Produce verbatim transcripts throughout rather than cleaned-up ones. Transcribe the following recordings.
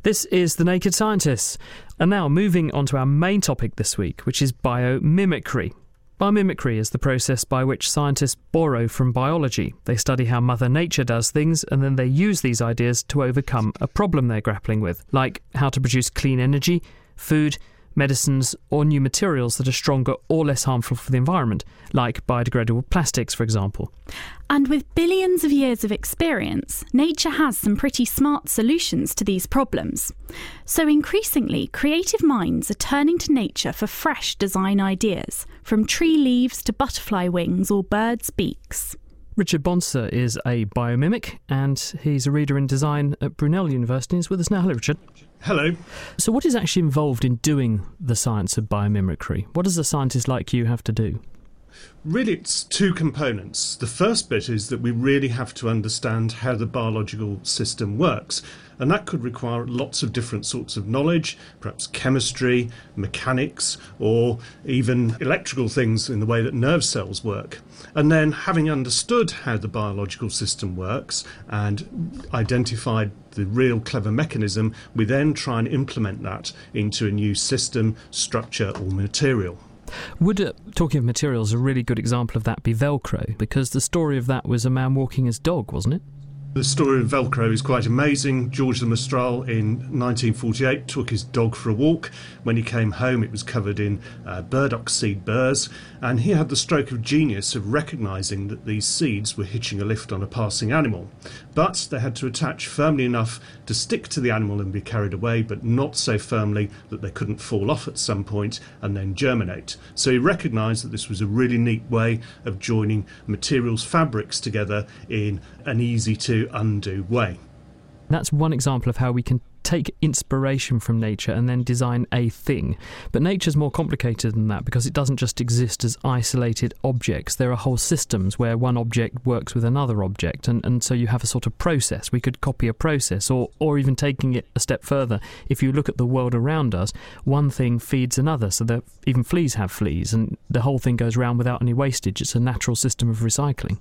This is The Naked Scientists. And now moving on to our main topic this week, which is biomimicry. Biomimicry is the process by which scientists borrow from biology. They study how Mother Nature does things, and then they use these ideas to overcome a problem they're grappling with, like how to produce clean energy, food, medicines, or new materials that are stronger or less harmful for the environment, like biodegradable plastics, for example. And with billions of years of experience, nature has some pretty smart solutions to these problems. So increasingly, creative minds are turning to nature for fresh design ideas, from tree leaves to butterfly wings or birds' beaks. Richard Bonser is a biomimic, and he's a reader in design at Brunel University. He's with us now. Hello, Richard. Hello. So what is actually involved in doing the science of biomimicry? What does a scientist like you have to do? Really, it's two components. The first bit is that we really have to understand how the biological system works. And that could require lots of different sorts of knowledge, perhaps chemistry, mechanics, or even electrical things in the way that nerve cells work. And then, having understood how the biological system works and identified the real clever mechanism, we then try and implement that into a new system, structure, or material. Would, uh, talking of materials, a really good example of that be Velcro? Because the story of that was a man walking his dog, wasn't it? The story of Velcro is quite amazing. George de Mestral in nineteen forty-eight took his dog for a walk. When he came home, it was covered in uh, burdock seed burrs, and he had the stroke of genius of recognising that these seeds were hitching a lift on a passing animal. But they had to attach firmly enough to stick to the animal and be carried away, but not so firmly that they couldn't fall off at some point and then germinate. So he recognised that this was a really neat way of joining materials, fabrics together in an easy to undo way. That's one example of how we can take inspiration from nature and then design a thing. But nature's more complicated than that because it doesn't just exist as isolated objects. There are whole systems where one object works with another object, and, and so you have a sort of process. We could copy a process, or, or even taking it a step further, if you look at the world around us, one thing feeds another, so that even fleas have fleas, and the whole thing goes around without any wastage. It's a natural system of recycling.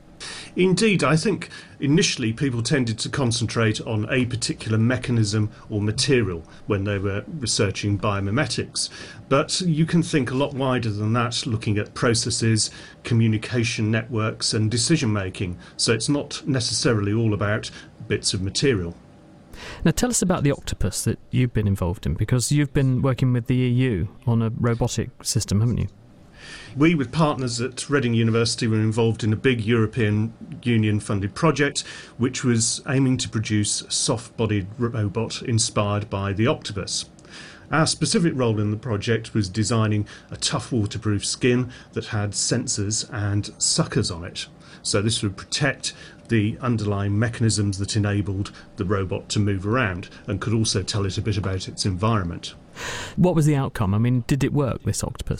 Indeed, I think initially people tended to concentrate on a particular mechanism or material when they were researching biomimetics. But you can think a lot wider than that, looking at processes, communication networks and decision making. So it's not necessarily all about bits of material. Now tell us about the octopus that you've been involved in, because you've been working with the E U on a robotic system, haven't you? We, with partners at Reading University, were involved in a big European Union-funded project which was aiming to produce a soft-bodied robot inspired by the octopus. Our specific role in the project was designing a tough waterproof skin that had sensors and suckers on it. So this would protect the underlying mechanisms that enabled the robot to move around and could also tell it a bit about its environment. What was the outcome? I mean, did it work, this octopus?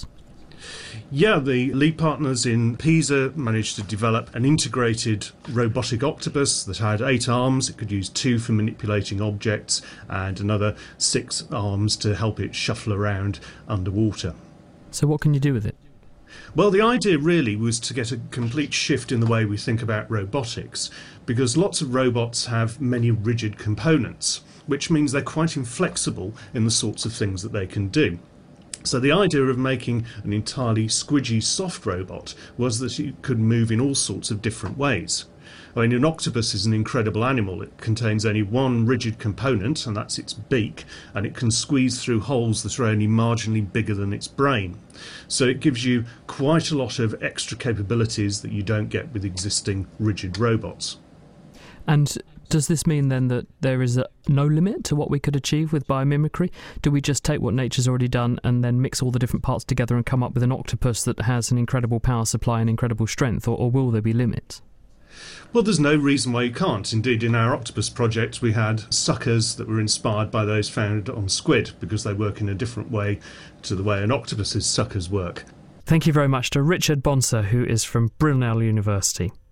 Yeah, the lead partners in Pisa managed to develop an integrated robotic octopus that had eight arms. It could use two for manipulating objects and another six arms to help it shuffle around underwater. So what can you do with it? Well, the idea really was to get a complete shift in the way we think about robotics, because lots of robots have many rigid components, which means they're quite inflexible in the sorts of things that they can do. So the idea of making an entirely squidgy soft robot was that it could move in all sorts of different ways. I mean, an octopus is an incredible animal. It contains only one rigid component, and that's its beak, and it can squeeze through holes that are only marginally bigger than its brain. So it gives you quite a lot of extra capabilities that you don't get with existing rigid robots. And does this mean then that there is a, no limit to what we could achieve with biomimicry? Do we just take what nature's already done and then mix all the different parts together and come up with an octopus that has an incredible power supply and incredible strength, or, or will there be limits? Well, there's no reason why you can't. Indeed, in our octopus project, we had suckers that were inspired by those found on squid, because they work in a different way to the way an octopus's suckers work. Thank you very much to Richard Bonser, who is from Brunel University.